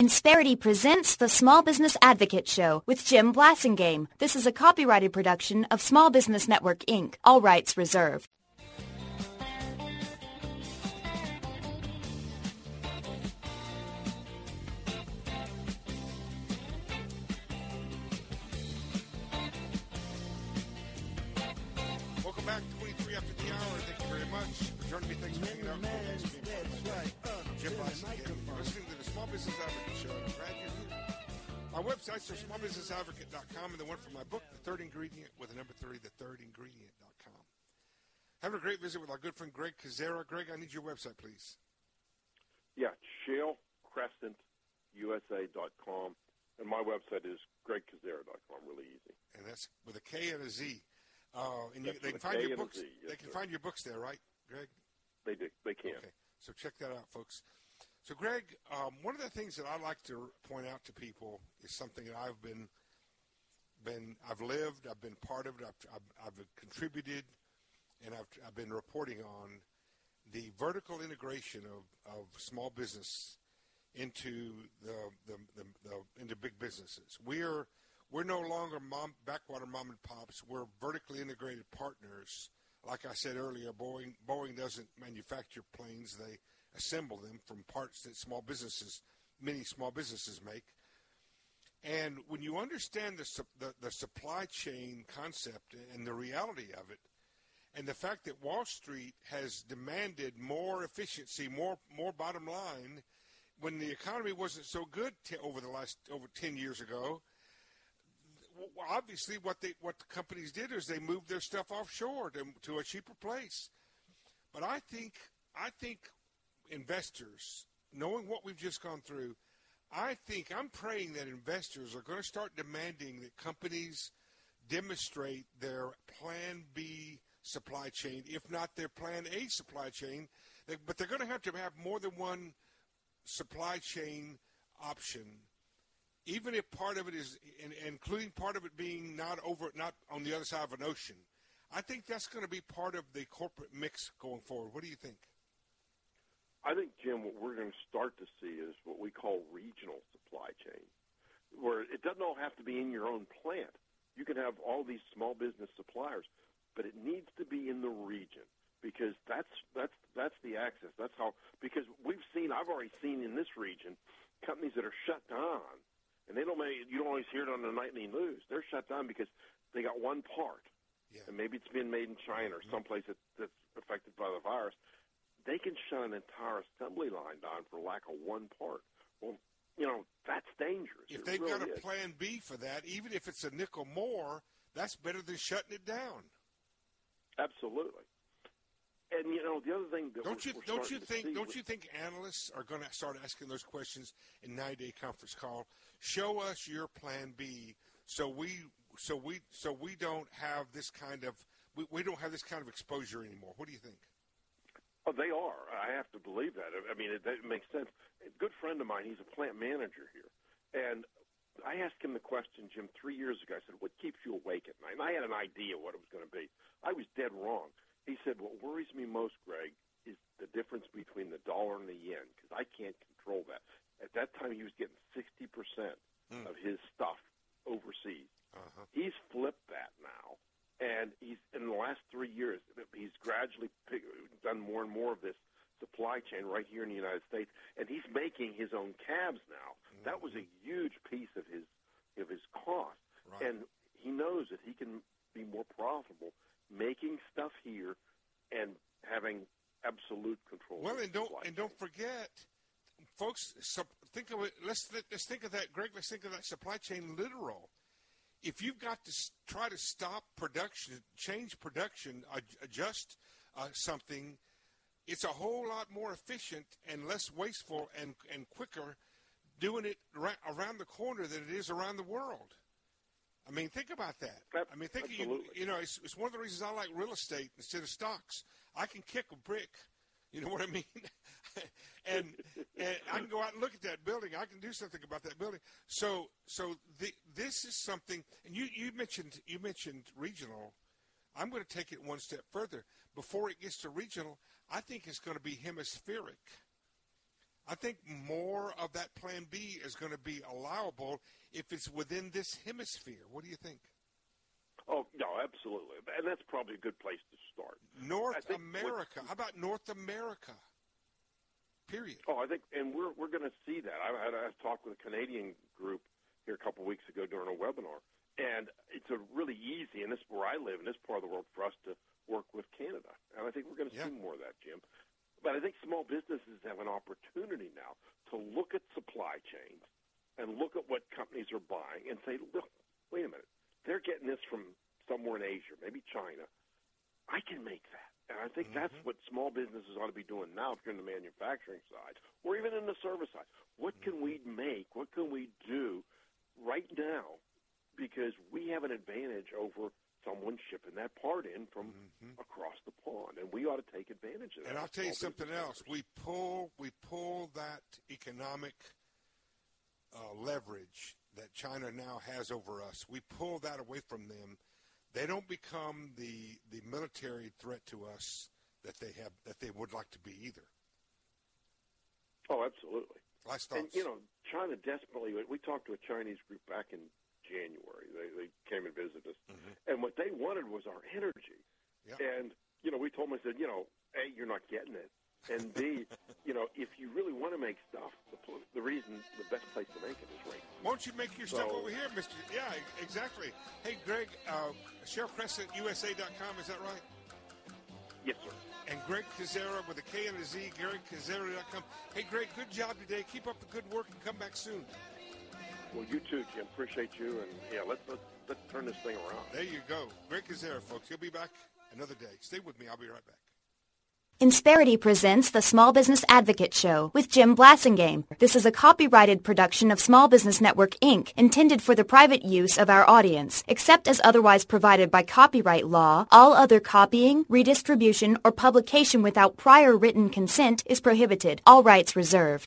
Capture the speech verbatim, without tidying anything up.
Insperity presents the Small Business Advocate Show with Jim Blasingame. This is a copyrighted production of Small Business Network, Incorporated. All rights reserved. Welcome back, twenty-three after the hour. Thank you very much for joining me. Thanks for hanging out. Jim Blasingame. You're listening to the Small Business Advocate Show. I'm glad you're here. My websites are small business advocate dot com and the one for my book, The Third Ingredient, with the number three, the third ingredient dot com. Having a great visit with our good friend Greg Kozera. Greg, I need your website, please. Yeah, shale crescent U S A dot com. And my website is greg kozera dot com. Really easy. And that's with a K and a Z. Uh, and you, they can with a find K your and a books. Z, yes, they can sir. find your books there, right, Greg? They do. They can. Okay. So check that out, folks. So, Greg, um, one of the things that I like to point out to people is something that I've been, been I've lived, I've been part of it, I've, I've, I've contributed, and I've, I've been reporting on the vertical integration of, of small business into the, the, the, the into big businesses. We're we're no longer mom, backwater mom and pops. We're vertically integrated partners. Like I said earlier, Boeing Boeing doesn't manufacture planes; they assemble them from parts that small businesses, many small businesses make. And when you understand the, the, the supply chain concept and the reality of it, and the fact that Wall Street has demanded more efficiency, more more bottom line, when the economy wasn't so good t- over the last over ten years ago, obviously what they what the companies did is they moved their stuff offshore to, to a cheaper place. But I think I think. investors, knowing what we've just gone through, I think I'm praying that investors are going to start demanding that companies demonstrate their Plan B supply chain, if not their Plan A supply chain. But they're going to have to have more than one supply chain option, even if part of it is, including part of it being not over, not on the other side of an ocean. I think that's going to be part of the corporate mix going forward. What do you think? I think, Jim, what we're going to start to see is what we call regional supply chain, where it doesn't all have to be in your own plant. You can have all these small business suppliers, but it needs to be in the region because that's that's that's the access. That's how, because we've seen, I've already seen in this region companies that are shut down, and they don't make, you don't always hear it on the nightly news. They're shut down because they got one part, yeah. And maybe it's been made in China or someplace that, that's affected by the virus. They can shut an entire assembly line down for lack of one part. Well, you know, that's dangerous. If it they've really got a is. plan B for that, even if it's a nickel more, that's better than shutting it down. Absolutely. And you know, the other thing that don't we're, you we're don't you think don't with, you think analysts are going to start asking those questions in ninety-day conference call? Show us your plan B, so we so we so we don't have this kind of we, we don't have this kind of exposure anymore. What do you think? Oh, they are. I have to believe that. I mean, it, it makes sense. A good friend of mine, he's a plant manager here. And I asked him the question, Jim, three years ago. I said, what keeps you awake at night? And I had an idea what it was going to be. I was dead wrong. He said, what worries me most, Greg, is the difference between the dollar and the yen, because I can't control that. At that time, he was getting sixty percent mm. of his stuff overseas. Uh-huh. He's flipped that now. And he's in the last three years, he's gradually pick, done more and more of this supply chain right here in the United States, and he's making his own cabs now. Mm-hmm. That was a huge piece of his of his cost, right. And he knows that he can be more profitable making stuff here and having absolute control. Well, and don't and chain. don't forget, folks. Think of it. Let's let's think of that, Greg. Let's think of that supply chain literal. If you've got to try to stop production, change production, adjust uh, something, it's a whole lot more efficient and less wasteful and, and quicker doing it ra- around the corner than it is around the world. I mean, think about that. I mean, think of you, you know, it's, it's one of the reasons I like real estate instead of stocks. I can kick a brick. You know what I mean? and and I can go out and look at that building. I can do something about that building. So so the, this is something. And you, you mentioned you mentioned regional. I'm going to take it one step further. Before it gets to regional, I think it's going to be hemispheric. I think more of that Plan B is going to be allowable if it's within this hemisphere. What do you think? Oh, no, absolutely. And that's probably a good place to start. North America. How about North America? Period. Oh, I think, and we're we're going to see that. I had a talk with a Canadian group here a couple of weeks ago during a webinar, and it's a really easy, and this is where I live, in this part of the world, for us to work with Canada. And I think we're going to yeah. see more of that, Jim. But I think small businesses have an opportunity now to look at supply chains and look at what companies are buying and say, look, wait a minute, they're getting this from somewhere in Asia, maybe China. I can make that. And I think mm-hmm. that's what small businesses ought to be doing now if you're in the manufacturing side or even in the service side. What can we make? What can we do right now? Because we have an advantage over someone shipping that part in from mm-hmm. across the pond, and we ought to take advantage of that. And I'll tell you something else. We pull, we pull that economic uh, leverage that China now has over us. We pull that away from them. They don't become the the military threat to us that they have that they would like to be either. Oh, absolutely. Last thoughts. And you know, China desperately. We talked to a Chinese group back in January. They they came and visited us, mm-hmm. and what they wanted was our energy. Yep. And you know, we told them, I said, you know, A, you're not getting it, and B, you know, if you really want to make stuff, the, the reason, the best place to make it is right here. Won't you make your so, stuff over here, Mister Yeah, exactly. Hey, Greg, uh, Cheryl Crescent, U S A dot com, is that right? Yes, sir. And Greg Koczera with a K and a Z, Greg Koczera dot com. Hey, Greg, good job today. Keep up the good work and come back soon. Well, you too, Jim. Appreciate you. And, yeah, let's, let's, let's turn this thing around. There you go. Greg Koczera, folks. He'll be back another day. Stay with me. I'll be right back. Insperity presents the Small Business Advocate Show with Jim Blasingame. This is a copyrighted production of Small Business Network, Incorporated, intended for the private use of our audience. Except as otherwise provided by copyright law, all other copying, redistribution, or publication without prior written consent is prohibited. All rights reserved.